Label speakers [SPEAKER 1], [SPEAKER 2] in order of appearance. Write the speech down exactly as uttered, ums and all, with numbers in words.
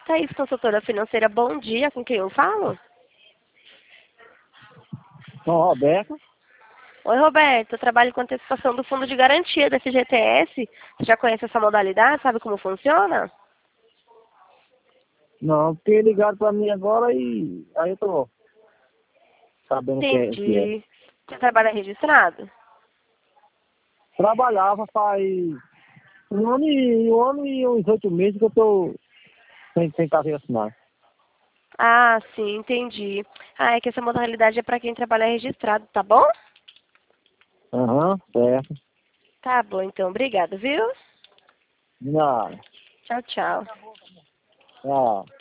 [SPEAKER 1] Thaís, consultora financeira, bom dia. Com quem eu falo?
[SPEAKER 2] São Roberto.
[SPEAKER 1] Oi, Roberto. Eu trabalho com antecipação do fundo de garantia da F G T S. Você já conhece essa modalidade? Sabe como funciona?
[SPEAKER 2] Não, porque ligaram pra mim agora e aí eu tô sabendo o que é. o que é.
[SPEAKER 1] Entendi. Você trabalha registrado?
[SPEAKER 2] Trabalhava faz um ano e um ano e uns oito meses que eu tô sem, sem carteira assinada.
[SPEAKER 1] Ah, sim, entendi. Ah, é que essa modalidade é para quem trabalha registrado, tá bom?
[SPEAKER 2] Aham, certo.
[SPEAKER 1] Tá bom, então. Obrigada, viu?
[SPEAKER 2] Não,
[SPEAKER 1] Tchau, tchau.
[SPEAKER 2] não.